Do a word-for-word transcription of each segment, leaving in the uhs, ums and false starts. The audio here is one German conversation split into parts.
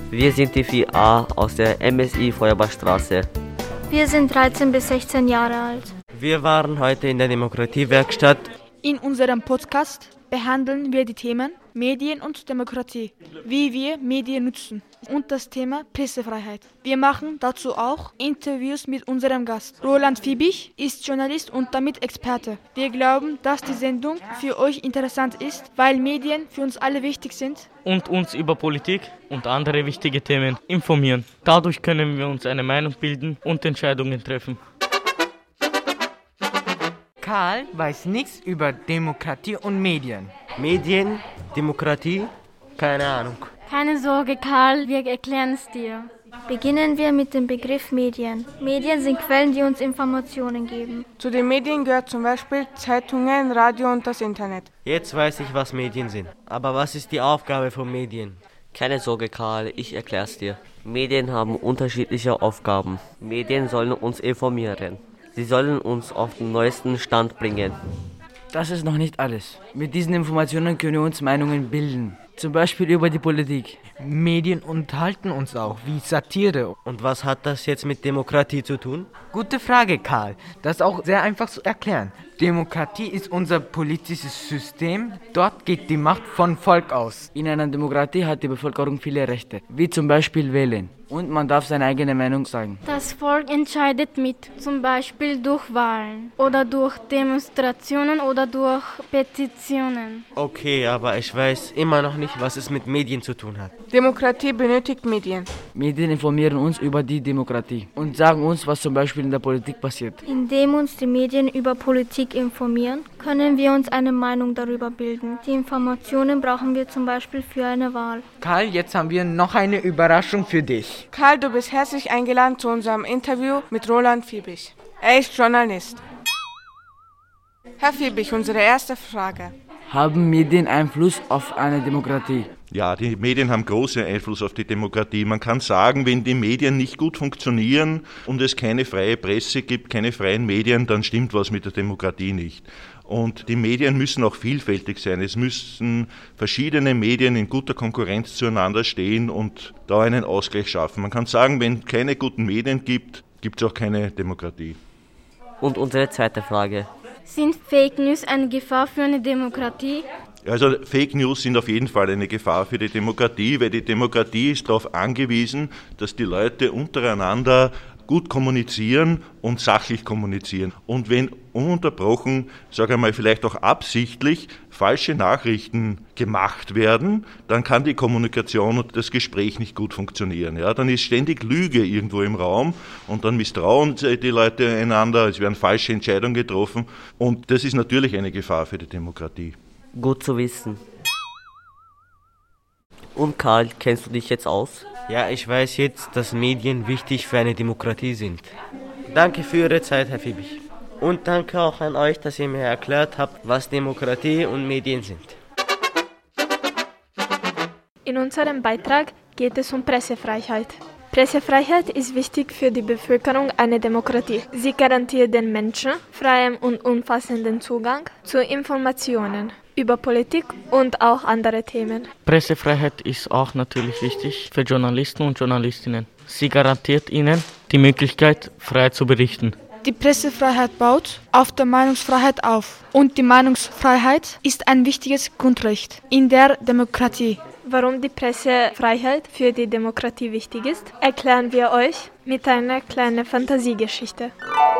Wir sind die vier a aus der M S I Feuerbachstraße. Wir sind dreizehn bis sechzehn Jahre alt. Wir waren heute in der Demokratiewerkstatt. In unserem Podcast behandeln wir die Themen Medien und Demokratie, wie wir Medien nutzen und das Thema Pressefreiheit. Wir machen dazu auch Interviews mit unserem Gast. Roland Fiebig ist Journalist und damit Experte. Wir glauben, dass die Sendung für euch interessant ist, weil Medien für uns alle wichtig sind. Und uns über Politik und andere wichtige Themen informieren. Dadurch können wir uns eine Meinung bilden und Entscheidungen treffen. Karl weiß nichts über Demokratie und Medien. Medien, Demokratie, keine Ahnung. Keine Sorge, Karl, wir erklären es dir. Beginnen wir mit dem Begriff Medien. Medien sind Quellen, die uns Informationen geben. Zu den Medien gehört zum Beispiel Zeitungen, Radio und das Internet. Jetzt weiß ich, was Medien sind. Aber was ist die Aufgabe von Medien? Keine Sorge, Karl, ich erklär's dir. Medien haben unterschiedliche Aufgaben. Medien sollen uns informieren. Sie sollen uns auf den neuesten Stand bringen. Das ist noch nicht alles. Mit diesen Informationen können wir uns Meinungen bilden. Zum Beispiel über die Politik. Medien unterhalten uns auch, wie Satire. Und was hat das jetzt mit Demokratie zu tun? Gute Frage, Karl. Das ist auch sehr einfach zu erklären. Demokratie ist unser politisches System. Dort geht die Macht vom Volk aus. In einer Demokratie hat die Bevölkerung viele Rechte, wie zum Beispiel wählen. Und man darf seine eigene Meinung sagen. Das Volk entscheidet mit, zum Beispiel durch Wahlen oder durch Demonstrationen oder durch Petitionen. Okay, aber ich weiß immer noch nicht, was es mit Medien zu tun hat. Demokratie benötigt Medien. Medien informieren uns über die Demokratie und sagen uns, was zum Beispiel in der Politik passiert. Indem uns die Medien über Politik informieren, können wir uns eine Meinung darüber bilden. Die Informationen brauchen wir zum Beispiel für eine Wahl. Karl, jetzt haben wir noch eine Überraschung für dich. Karl, du bist herzlich eingeladen zu unserem Interview mit Roland Fiebig. Er ist Journalist. Herr Fiebig, unsere erste Frage. Haben Medien Einfluss auf eine Demokratie? Ja, die Medien haben großen Einfluss auf die Demokratie. Man kann sagen, wenn die Medien nicht gut funktionieren und es keine freie Presse gibt, keine freien Medien, dann stimmt was mit der Demokratie nicht. Und die Medien müssen auch vielfältig sein. Es müssen verschiedene Medien in guter Konkurrenz zueinander stehen und da einen Ausgleich schaffen. Man kann sagen, wenn es keine guten Medien gibt, gibt es auch keine Demokratie. Und unsere zweite Frage. Sind Fake News eine Gefahr für eine Demokratie? Also Fake News sind auf jeden Fall eine Gefahr für die Demokratie, weil die Demokratie ist darauf angewiesen, dass die Leute untereinander gut kommunizieren und sachlich kommunizieren. Und wenn ununterbrochen, sage ich mal, vielleicht auch absichtlich falsche Nachrichten gemacht werden, dann kann die Kommunikation und das Gespräch nicht gut funktionieren. Ja, dann ist ständig Lüge irgendwo im Raum und dann misstrauen die Leute einander, es werden falsche Entscheidungen getroffen und das ist natürlich eine Gefahr für die Demokratie. Gut zu wissen. Und Karl, kennst du dich jetzt aus? Ja, ich weiß jetzt, dass Medien wichtig für eine Demokratie sind. Danke für Ihre Zeit, Herr Fiebig. Und danke auch an euch, dass ihr mir erklärt habt, was Demokratie und Medien sind. In unserem Beitrag geht es um Pressefreiheit. Pressefreiheit ist wichtig für die Bevölkerung einer Demokratie. Sie garantiert den Menschen freien und umfassenden Zugang zu Informationen über Politik und auch andere Themen. Pressefreiheit ist auch natürlich wichtig für Journalisten und Journalistinnen. Sie garantiert ihnen die Möglichkeit, frei zu berichten. Die Pressefreiheit baut auf der Meinungsfreiheit auf. Und die Meinungsfreiheit ist ein wichtiges Grundrecht in der Demokratie. Warum die Pressefreiheit für die Demokratie wichtig ist, erklären wir euch mit einer kleinen Fantasiegeschichte.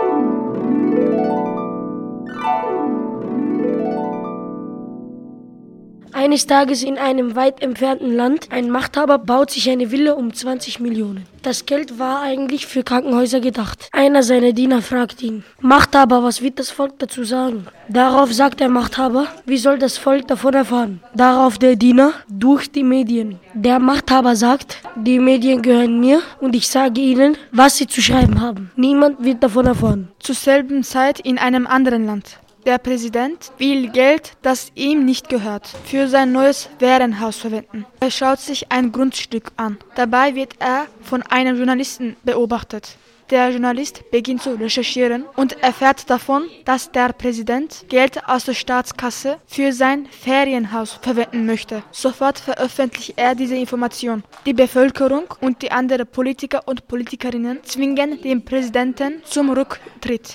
Eines Tages in einem weit entfernten Land, ein Machthaber baut sich eine Villa um zwanzig Millionen. Das Geld war eigentlich für Krankenhäuser gedacht. Einer seiner Diener fragt ihn: Machthaber, was wird das Volk dazu sagen? Darauf sagt der Machthaber: Wie soll das Volk davon erfahren? Darauf der Diener: Durch die Medien. Der Machthaber sagt: Die Medien gehören mir und ich sage ihnen, was sie zu schreiben haben. Niemand wird davon erfahren. Zur selben Zeit in einem anderen Land. Der Präsident will Geld, das ihm nicht gehört, für sein neues Warenhaus verwenden. Er schaut sich ein Grundstück an. Dabei wird er von einem Journalisten beobachtet. Der Journalist beginnt zu recherchieren und erfährt davon, dass der Präsident Geld aus der Staatskasse für sein Ferienhaus verwenden möchte. Sofort veröffentlicht er diese Information. Die Bevölkerung und die anderen Politiker und Politikerinnen zwingen den Präsidenten zum Rücktritt.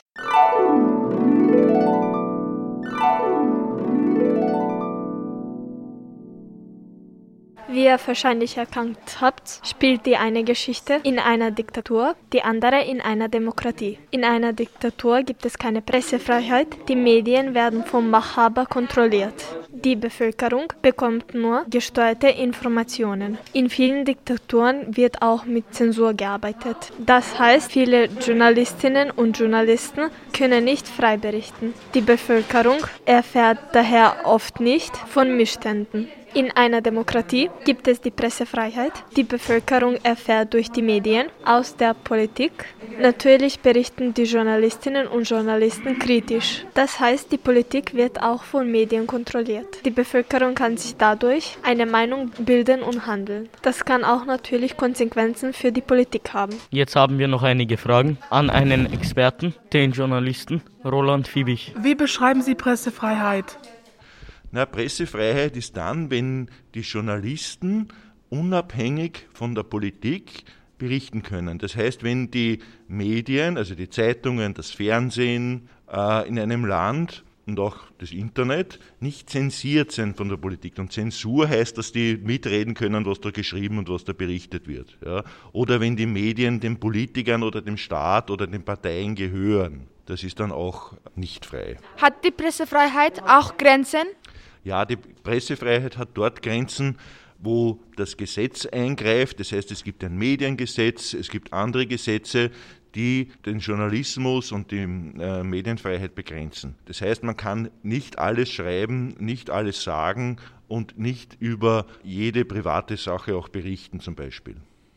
Wie ihr wahrscheinlich erkannt habt, spielt die eine Geschichte in einer Diktatur, die andere in einer Demokratie. In einer Diktatur gibt es keine Pressefreiheit, die Medien werden vom Machthaber kontrolliert. Die Bevölkerung bekommt nur gesteuerte Informationen. In vielen Diktaturen wird auch mit Zensur gearbeitet. Das heißt, viele Journalistinnen und Journalisten können nicht frei berichten. Die Bevölkerung erfährt daher oft nicht von Missständen. In einer Demokratie gibt es die Pressefreiheit. Die Bevölkerung erfährt durch die Medien aus der Politik. Natürlich berichten die Journalistinnen und Journalisten kritisch. Das heißt, die Politik wird auch von Medien kontrolliert. Die Bevölkerung kann sich dadurch eine Meinung bilden und handeln. Das kann auch natürlich Konsequenzen für die Politik haben. Jetzt haben wir noch einige Fragen an einen Experten, den Journalisten Roland Fiebig. Wie beschreiben Sie Pressefreiheit? Na, Pressefreiheit ist dann, wenn die Journalisten unabhängig von der Politik berichten können. Das heißt, wenn die Medien, also die Zeitungen, das Fernsehen äh, in einem Land und auch das Internet nicht zensiert sind von der Politik. Und Zensur heißt, dass die mitreden können, was da geschrieben und was da berichtet wird. Ja? Oder wenn die Medien den Politikern oder dem Staat oder den Parteien gehören. Das ist dann auch nicht frei. Hat die Pressefreiheit auch Grenzen? Ja, die Pressefreiheit hat dort Grenzen, wo das Gesetz eingreift. Das heißt, es gibt ein Mediengesetz, es gibt andere Gesetze, die den Journalismus und die äh, Medienfreiheit begrenzen. Das heißt, man kann nicht alles schreiben, nicht alles sagen und nicht über jede private Sache auch berichten zum Beispiel.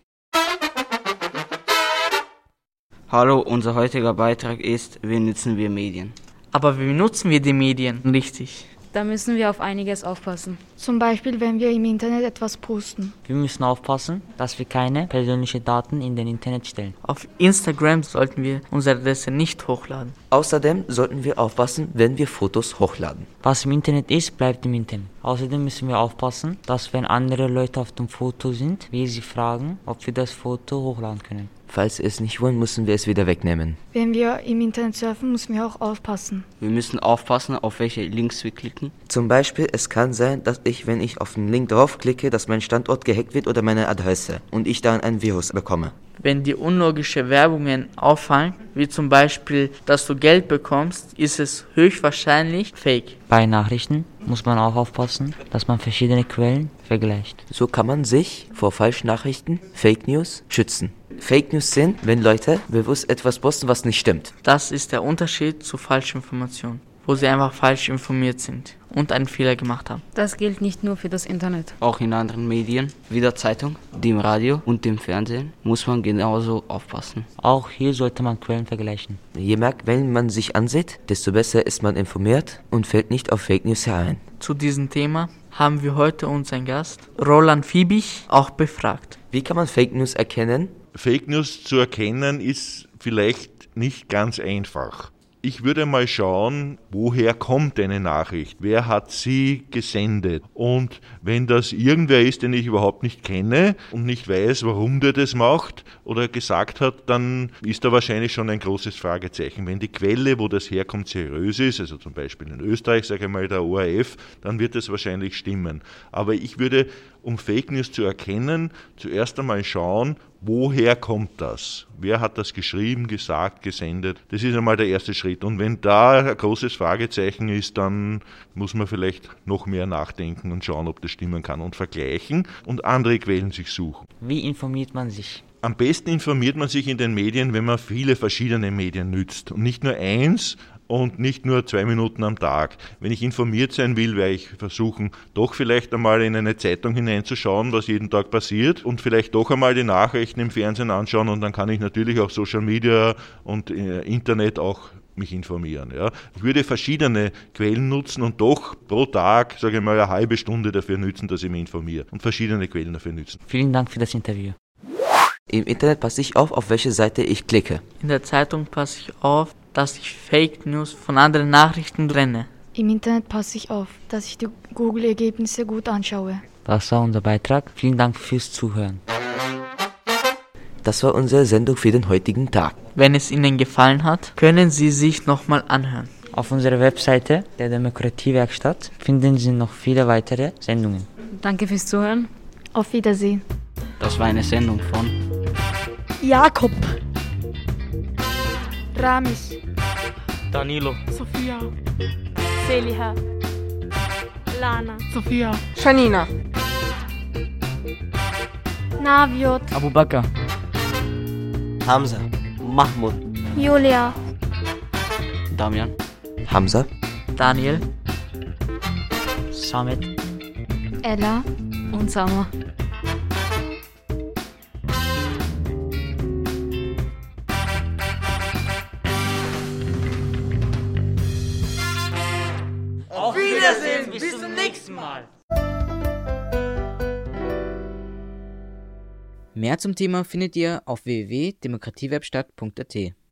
Hallo, unser heutiger Beitrag ist, wie nutzen wir Medien? Aber wie nutzen wir die Medien richtig? Da müssen wir auf einiges aufpassen. Zum Beispiel, wenn wir im Internet etwas posten. Wir müssen aufpassen, dass wir keine persönlichen Daten in den Internet stellen. Auf Instagram sollten wir unsere Adresse nicht hochladen. Außerdem sollten wir aufpassen, wenn wir Fotos hochladen. Was im Internet ist, bleibt im Internet. Außerdem müssen wir aufpassen, dass wenn andere Leute auf dem Foto sind, wir sie fragen, ob wir das Foto hochladen können. Falls wir es nicht wollen, müssen wir es wieder wegnehmen. Wenn wir im Internet surfen, müssen wir auch aufpassen. Wir müssen aufpassen, auf welche Links wir klicken. Zum Beispiel, es kann sein, dass ich, wenn ich auf den Link draufklicke, dass mein Standort gehackt wird oder meine Adresse und ich dann ein Virus bekomme. Wenn dir unlogische Werbungen auffallen, wie zum Beispiel, dass du Geld bekommst, ist es höchstwahrscheinlich fake. Bei Nachrichten muss man auch aufpassen, dass man verschiedene Quellen vergleicht. So kann man sich vor Falschnachrichten, Fake News, schützen. Fake News sind, wenn Leute bewusst etwas posten, was nicht stimmt. Das ist der Unterschied zu Falschinformationen, wo sie einfach falsch informiert sind und einen Fehler gemacht haben. Das gilt nicht nur für das Internet. Auch in anderen Medien, wie der Zeitung, dem Radio und dem Fernsehen, muss man genauso aufpassen. Auch hier sollte man Quellen vergleichen. Je mehr Quellen man sich ansieht, desto besser ist man informiert und fällt nicht auf Fake News herein. Zu diesem Thema haben wir heute unseren Gast, Roland Fiebig, auch befragt. Wie kann man Fake News erkennen? Fake News zu erkennen ist vielleicht nicht ganz einfach. Ich würde mal schauen, woher kommt eine Nachricht? Wer hat sie gesendet? Und wenn das irgendwer ist, den ich überhaupt nicht kenne und nicht weiß, warum der das macht oder gesagt hat, dann ist da wahrscheinlich schon ein großes Fragezeichen. Wenn die Quelle, wo das herkommt, seriös ist, also zum Beispiel in Österreich, sage ich mal der O R F, dann wird das wahrscheinlich stimmen. Aber ich würde, um Fake News zu erkennen, zuerst einmal schauen, woher kommt das? Wer hat das geschrieben, gesagt, gesendet? Das ist einmal der erste Schritt. Und wenn da ein großes Fragezeichen ist, dann muss man vielleicht noch mehr nachdenken und schauen, ob das stimmen kann und vergleichen und andere Quellen sich suchen. Wie informiert man sich? Am besten informiert man sich in den Medien, wenn man viele verschiedene Medien nützt und nicht nur eins, und nicht nur zwei Minuten am Tag. Wenn ich informiert sein will, werde ich versuchen, doch vielleicht einmal in eine Zeitung hineinzuschauen, was jeden Tag passiert und vielleicht doch einmal die Nachrichten im Fernsehen anschauen und dann kann ich natürlich auch Social Media und Internet auch mich informieren. Ja. Ich würde verschiedene Quellen nutzen und doch pro Tag, sage ich mal, eine halbe Stunde dafür nützen, dass ich mich informiere und verschiedene Quellen dafür nützen. Vielen Dank für das Interview. Im Internet passe ich auf, auf welche Seite ich klicke. In der Zeitung passe ich auf, dass ich Fake News von anderen Nachrichten trenne. Im Internet passe ich auf, dass ich die Google-Ergebnisse gut anschaue. Das war unser Beitrag. Vielen Dank fürs Zuhören. Das war unsere Sendung für den heutigen Tag. Wenn es Ihnen gefallen hat, können Sie sich nochmal anhören. Auf unserer Webseite der Demokratiewerkstatt finden Sie noch viele weitere Sendungen. Danke fürs Zuhören. Auf Wiedersehen. Das war eine Sendung von Jakob, Ramis, Danilo, Sophia, Seliha, Lana, Sophia, Shanina, Naviot, Abu Bakr, Hamza, Mahmoud, Julia, Damian, Hamza, Daniel, Samet, Ella und Sama. Auf Wiedersehen, bis zum nächsten Mal. Mehr zum Thema findet ihr auf w w w punkt demokratiewerkstatt punkt a t.